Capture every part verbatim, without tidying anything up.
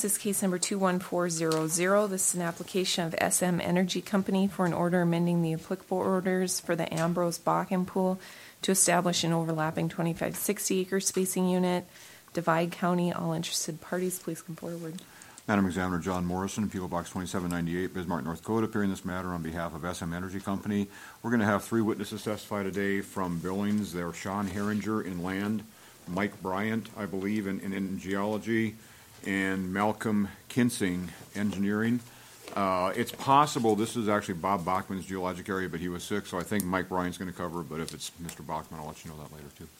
is case number two one four zero zero. This is an application of S M Energy Company for an order amending the applicable orders for the Ambrose Bakken Pool to establish an overlapping twenty-five sixty acre spacing unit. Divide County. All interested parties, please come forward. Madam Examiner John Morrison, P O Box twenty-seven ninety-eight, Bismarck, North Dakota, appearing in this matter on behalf of S M Energy Company. We're going to have three witnesses testify today from Billings. They're Sean Herringer in land, Mike Bryant, I believe, in, in, in geology, and Malcolm Kinsing, engineering. Uh, it's possible this is actually Bob Bachman's geologic area, but he was sick, so I think Mike Bryant's going to cover it, but if it's Mister Bachman, I'll let you know that later, too.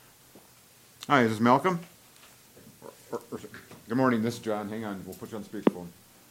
Hi, is this Malcolm? Or, or, or, good morning, this is John. Hang on, we'll put you on speakerphone.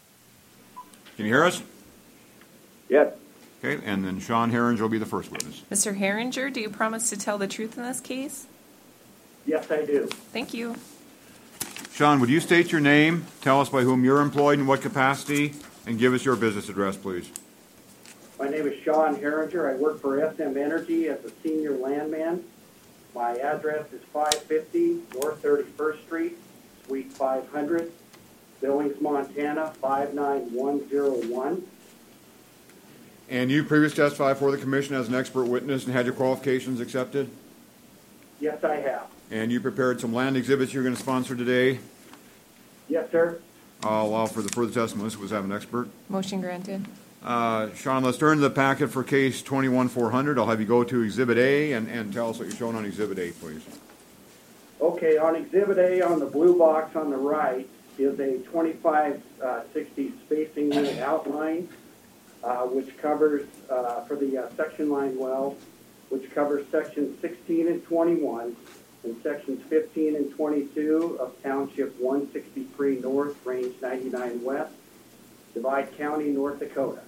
Can you hear us? Yes. Okay, and then Sean Herringer will be the first witness. Mister Herringer, do you promise to tell the truth in this case? Yes, I do. Thank you. Sean, would you state your name, tell us by whom you're employed in what capacity, and give us your business address, please? My name is Sean Herringer. I work for S M Energy as a senior landman. My address is five fifty North thirty-first Street, Suite five hundred, Billings, Montana, five nine one zero one. And you previously testified for the commission as an expert witness and had your qualifications accepted? Yes, I have. And you prepared some land exhibits you're going to sponsor today? Yes, sir. I'll allow for the further testimony. This was have an expert. Motion granted. Uh, Sean, let's turn to the packet for case twenty-one four hundred. I'll have you go to Exhibit A and, and tell us what you're showing on Exhibit A, please. Okay, on Exhibit A on the blue box on the right is a twenty-five sixty spacing unit outline, uh, which covers, uh, for the uh, section line well, which covers sections sixteen and twenty-one and sections fifteen and twenty-two of Township one sixty-three North, Range ninety-nine West, Divide County, North Dakota.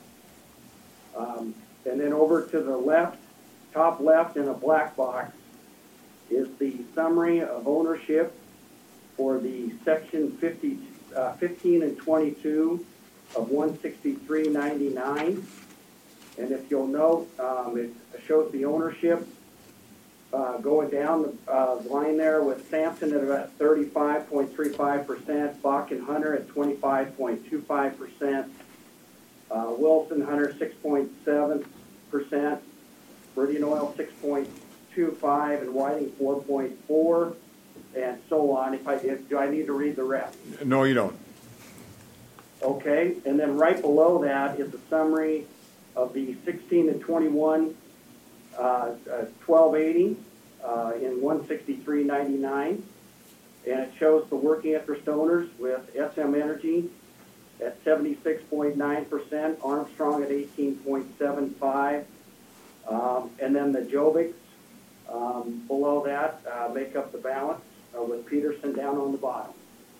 Um, and then over to the left, top left in a black box, is the summary of ownership for the section fifty, uh, fifteen and twenty-two of one sixty-three ninety-nine. And if you'll note, um, it shows the ownership uh, going down the uh, line there with Sampson at about thirty-five point three five percent, Bach and Hunter at twenty-five point two five percent, uh, Wilson Hunter six point seven percent, Meridian Oil six point two five, and Whiting four point four, and so on. If I if, do, I need to read the rest. No, you don't. Okay, and then right below that is a summary of the sixteen and twenty-one uh, uh, twelve eighty uh, in one sixty-three ninety-nine, and it shows the working interest owners with S M Energy at seventy-six point nine percent, Armstrong at eighteen point seven five, um, and then the Jovics um, below that uh, make up the balance uh, with Peterson down on the bottom.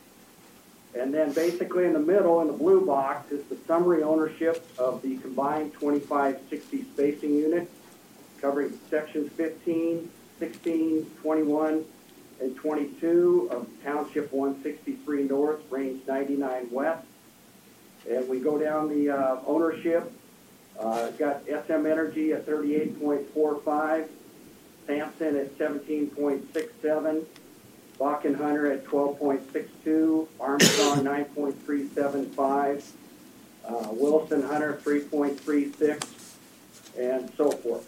And then basically in the middle, in the blue box, is the summary ownership of the combined twenty-five sixty spacing unit, covering sections fifteen, sixteen, twenty-one, and twenty-two of Township one sixty-three North, Range ninety-nine West. And we go down the uh, ownership. Uh, got S M Energy at thirty-eight point four five, Sampson at seventeen point six seven, Bach and Hunter at twelve point six two, Armstrong nine point three seven five, uh, Wilson Hunter three point three six, and so forth.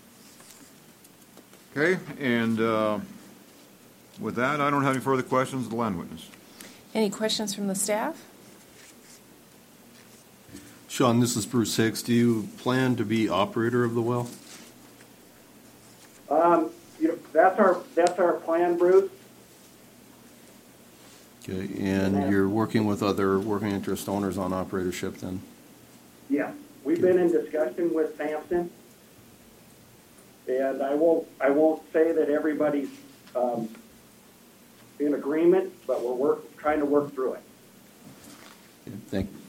Okay, and uh, with that, I don't have any further questions of the land witness. Any questions from the staff? Sean, this is Bruce Hicks. Do you plan to be operator of the well? Um, you know, that's our that's our plan, Bruce. Okay, and you're working with other working interest owners on operatorship then? Yeah, we've been in discussion with Sampson, and I won't I won't say that everybody's um, in agreement, but we're work, trying to work through it. Okay, thank you.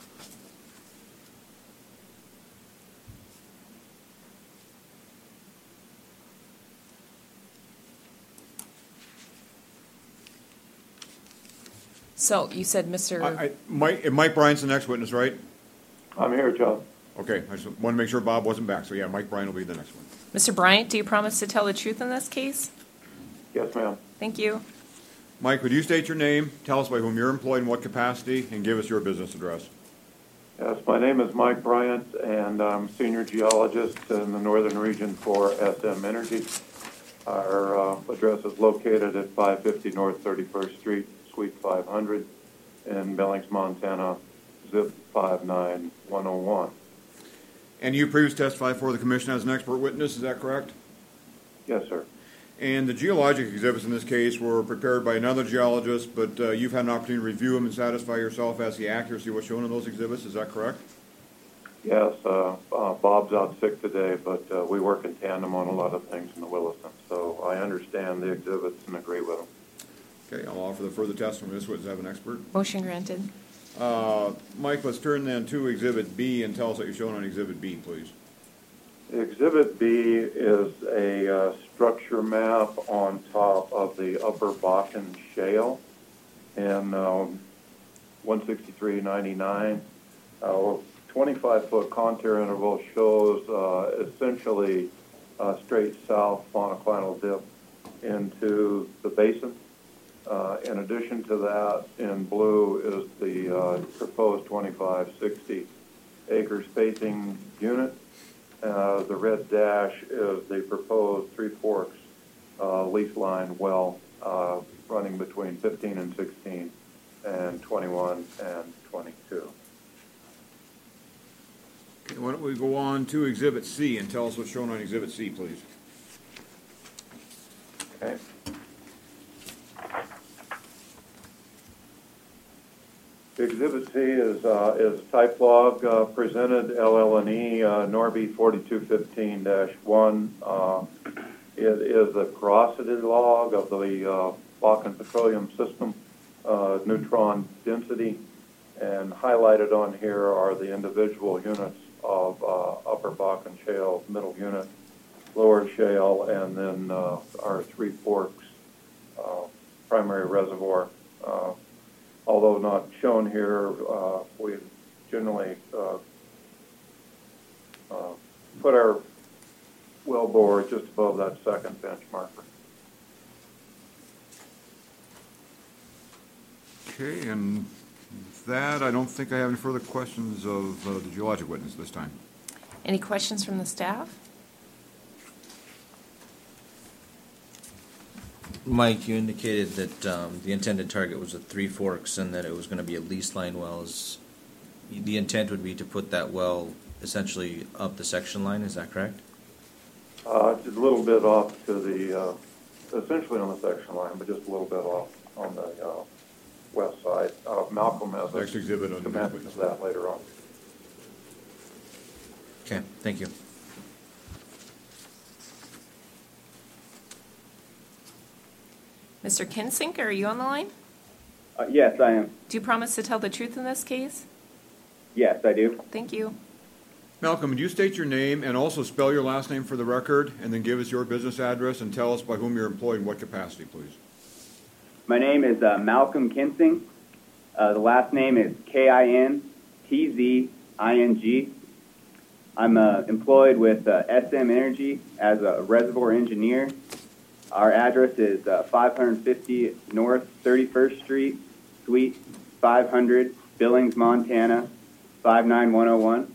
So you said Mister I, I, Mike, Mike Bryant's the next witness, right? I'm here, John. Okay, I just want to make sure Bob wasn't back. So yeah, Mike Bryant will be the next one. Mister Bryant, do you promise to tell the truth in this case? Yes, ma'am. Thank you. Mike, would you state your name, tell us by whom you're employed in what capacity, and give us your business address? Yes, my name is Mike Bryant, and I'm senior geologist in the northern region for S M Energy. Our uh, address is located at five fifty North thirty-first Street, Suite five hundred, in Billings, Montana, zip five nine one zero one. And you previously testified for the commission as an expert witness, is that correct? Yes, sir. And the geologic exhibits in this case were prepared by another geologist, but uh, you've had an opportunity to review them and satisfy yourself as the accuracy of what's shown in those exhibits, is that correct? Yes, uh, uh, Bob's out sick today, but uh, we work in tandem on a lot of things in the Williston, so I understand the exhibits and agree with them. Okay, I'll offer the further testimony. This witness have an expert. Motion granted. Uh, Mike, let's turn then to Exhibit B and tell us what you're showing on Exhibit B, please. Exhibit B is a uh, structure map on top of the Upper Bakken Shale in um, one sixty-three ninety-nine. Our twenty-five foot contour interval shows uh, essentially a straight south monoclinal dip into the basin. Uh, in addition to that, in blue is the uh, proposed twenty-five sixty acre spacing unit. Uh, the red dash is the proposed Three Forks uh, lease line well uh, running between fifteen and sixteen and twenty-one and twenty-two. Okay, why don't we go on to Exhibit C and tell us what's shown on Exhibit C, please. Okay. Exhibit C is uh, is type log uh, presented L L and E uh, Norby forty-two fifteen dash one. Uh, it is a porosity log of the uh, Bakken Petroleum System uh, neutron density, and highlighted on here are the individual units of uh, Upper Bakken Shale, middle unit, Lower Shale, and then uh, our Three Forks uh, primary reservoir. Uh, Although not shown here, uh, we generally uh, uh, put our well bore just above that second bench marker. Okay, and with that, I don't think I have any further questions of uh, the geologic witness this time. Any questions from the staff? Mike, you indicated that um, the intended target was at Three Forks and that it was going to be a lease line well. Is the intent would be to put that well essentially up the section line, is that correct? Uh, just a little bit off to the, uh, essentially on the section line, but just a little bit off on the uh, west side. Uh, Malcolm has a Next exhibit on the schematic of that later on. Okay, thank you. Mister Kinsink, are you on the line? Uh, yes, I am. Do you promise to tell the truth in this case? Yes, I do. Thank you. Malcolm, would you state your name and also spell your last name for the record, and then give us your business address and tell us by whom you're employed in what capacity, please? My name is uh, Malcolm Kinsing. Uh, the last name is K I N T Z I N G. I'm uh, employed with uh, S M Energy as a reservoir engineer. Our address is uh, five fifty North thirty-first Street, Suite five hundred, Billings, Montana, five nine one zero one.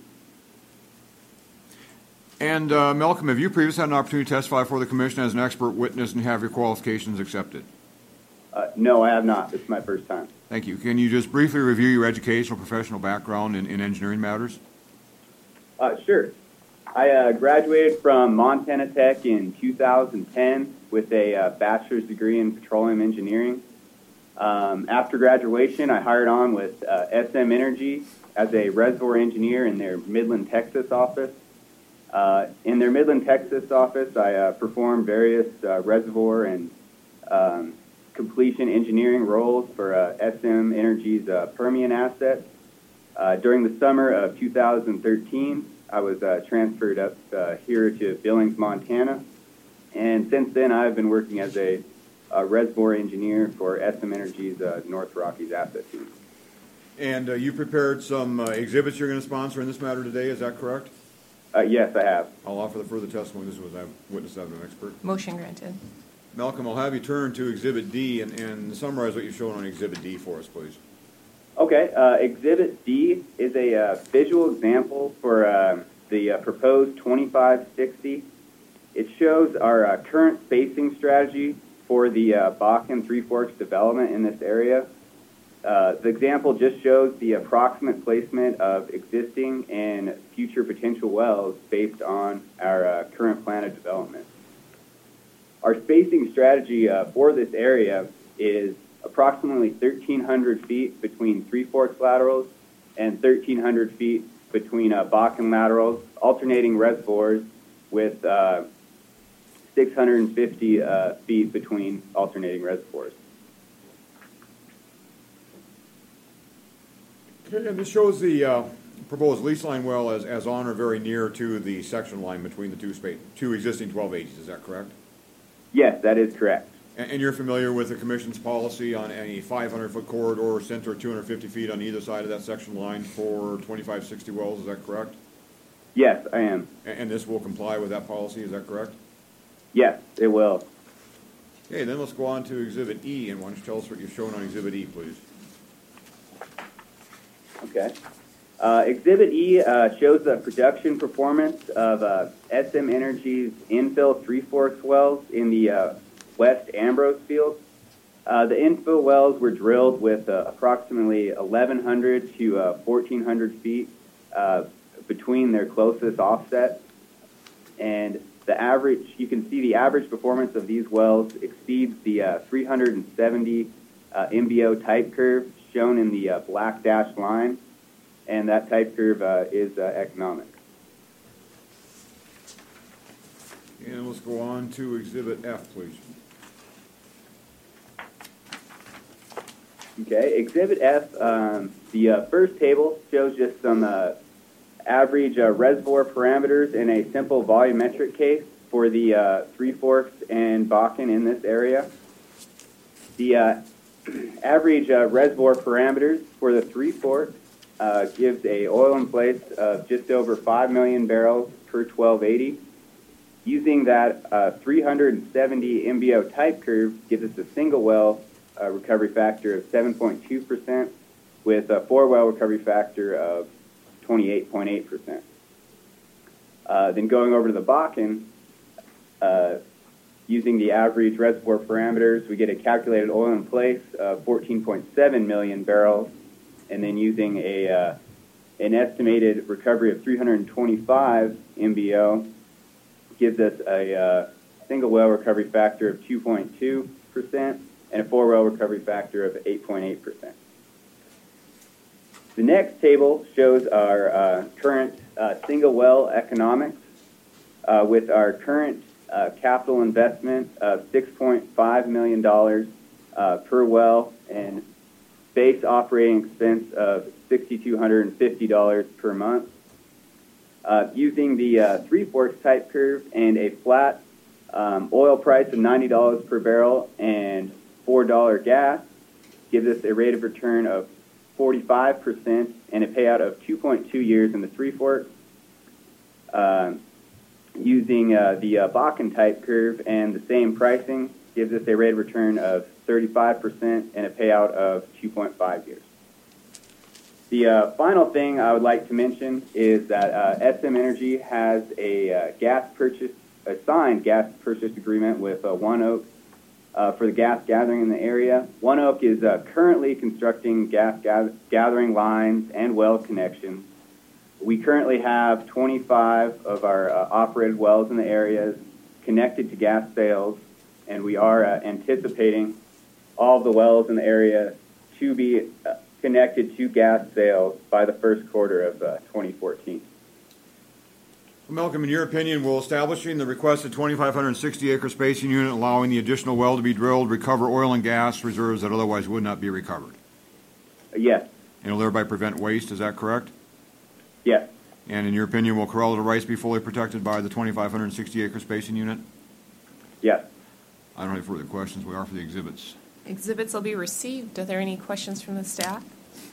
And uh, Malcolm, have you previously had an opportunity to testify before the commission as an expert witness and have your qualifications accepted? Uh, no, I have not. This is my first time. Thank you. Can you just briefly review your educational professional background in, in engineering matters? Uh, sure. I uh, graduated from Montana Tech in two thousand ten with a uh, bachelor's degree in petroleum engineering. Um, after graduation, I hired on with uh, S M Energy as a reservoir engineer in their Midland, Texas office. Uh, in their Midland, Texas office, I uh, performed various uh, reservoir and um, completion engineering roles for uh, S M Energy's uh, Permian assets. Uh, during the summer of two thousand thirteen, I was uh, transferred up uh, here to Billings, Montana, and since then I've been working as a, a reservoir engineer for S M Energy's uh, North Rockies asset team. And uh, you prepared some uh, exhibits you're going to sponsor in this matter today, is that correct? Uh, yes, I have. I'll offer the further testimony. This was a witness as an expert. Motion granted. Malcolm, I'll have you turn to Exhibit D and, and summarize what you've shown on Exhibit D for us, please. Okay, uh, Exhibit D is a uh, visual example for uh, the uh, proposed twenty-five sixty. It shows our uh, current spacing strategy for the uh, Bakken Three Forks development in this area. Uh, the example just shows the approximate placement of existing and future potential wells based on our uh, current plan of development. Our spacing strategy uh, for this area is approximately thirteen hundred feet between Three Forks laterals and thirteen hundred feet between uh, Bakken laterals, alternating reservoirs with uh, six hundred fifty uh, feet between alternating reservoirs. And this shows the uh, proposed lease line well as, as on or very near to the section line between the two spa- two existing twelve eighties. Is that correct? Yes, that is correct. And, and you're familiar with the Commission's policy on any five hundred foot corridor center two hundred fifty feet on either side of that section line for twenty-five sixty wells. Is that correct? Yes, I am. And, and this will comply with that policy. Is that correct? Yes, it will. Okay, then let's go on to Exhibit E, and why don't you tell us what you've shown on Exhibit E, please? Okay. Uh, Exhibit E uh, shows the production performance of uh, S M Energy's infill Three Forks wells in the uh, West Ambrose field. Uh, the infill wells were drilled with uh, approximately eleven hundred to uh, fourteen hundred feet uh, between their closest offsets. And the average, you can see the average performance of these wells exceeds the uh, three hundred seventy uh, M B O type curve shown in the uh, black dashed line, and that type curve uh, is uh, economic. And let's go on to Exhibit F, please. Okay, Exhibit F, um, the uh, first table shows just some uh, average uh, reservoir parameters in a simple volumetric case for the uh, Three Forks and Bakken in this area. The uh, average uh, reservoir parameters for the Three Forks uh, gives a oil in place of just over five million barrels per twelve eighty. Using that uh, three hundred seventy M B O type curve gives us a single well uh, recovery factor of seven point two percent with a four well recovery factor of twenty-eight point eight percent. Uh, then going over to the Bakken, uh, using the average reservoir parameters, we get a calculated oil in place of fourteen point seven million barrels, and then using a uh, an estimated recovery of three hundred twenty-five M B O gives us a uh, single well recovery factor of two point two percent and a four well recovery factor of eight point eight percent. The next table shows our uh, current uh, single well economics uh, with our current uh, capital investment of six point five million dollars uh, per well and base operating expense of six thousand two hundred fifty dollars per month. Uh, using the uh, Three Forks type curve and a flat um, oil price of ninety dollars per barrel and four dollars gas gives us a rate of return of forty-five percent and a payout of two point two years in the Three Forks. Uh, using uh, the uh, Bakken type curve and the same pricing gives us a rate of return of thirty-five percent and a payout of two point five years. The uh, final thing I would like to mention is that uh, S M Energy has a uh, gas purchase, a signed gas purchase agreement with uh, One Oak uh, for the gas gathering in the area. One Oak is uh, currently constructing gas gather- gathering lines and well connections. We currently have twenty-five of our uh, operated wells in the areas connected to gas sales, and we are uh, anticipating all of the wells in the area to be uh, connected to gas sales by the first quarter of uh, twenty fourteen. Malcolm, in your opinion, will establishing the requested twenty-five hundred sixty acre spacing unit allowing the additional well to be drilled recover oil and gas reserves that otherwise would not be recovered? Uh, yes. And will thereby prevent waste, is that correct? Yes. And in your opinion, will correlative rights be fully protected by the twenty-five hundred sixty acre spacing unit? Yes. I don't have further questions. We are for the exhibits. Exhibits will be received. Are there any questions from the staff?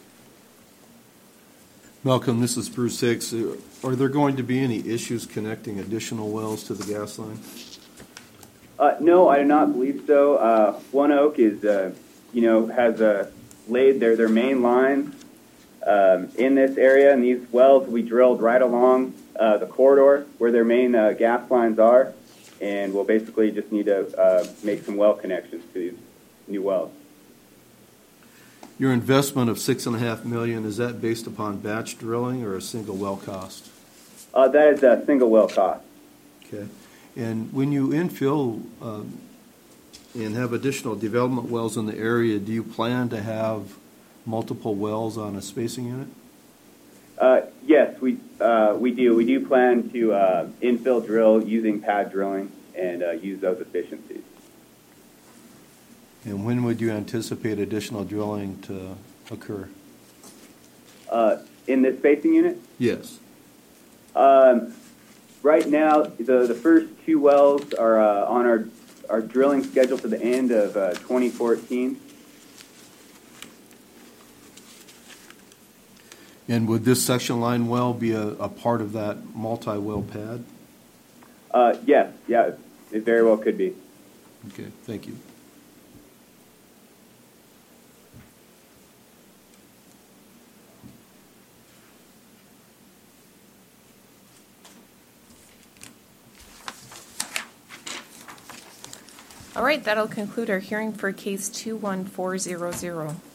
Malcolm, this is Bruce Hicks. Are there going to be any issues connecting additional wells to the gas line? Uh, no, I do not believe so. Uh, One Oak is, uh, you know, has uh, laid their, their main lines um, in this area, and these wells we drilled right along uh, the corridor where their main uh, gas lines are, and we'll basically just need to uh, make some well connections to these new wells. Your investment of six and a half million, is that based upon batch drilling or a single well cost? Uh, that is a single well cost. Okay. And when you infill um, and have additional development wells in the area, do you plan to have multiple wells on a spacing unit? Uh, yes, we uh, we do. We do plan to uh, infill drill using pad drilling and uh, use those efficiencies. And when would you anticipate additional drilling to occur? Uh, in this spacing unit? Yes. Um, right now, the, the first two wells are uh, on our, our drilling schedule for the end of uh, twenty fourteen. And would this section line well be a, a part of that multi-well pad? Uh, yes, yeah, it very well could be. Okay, thank you. All right, that'll conclude our hearing for case two one four zero zero.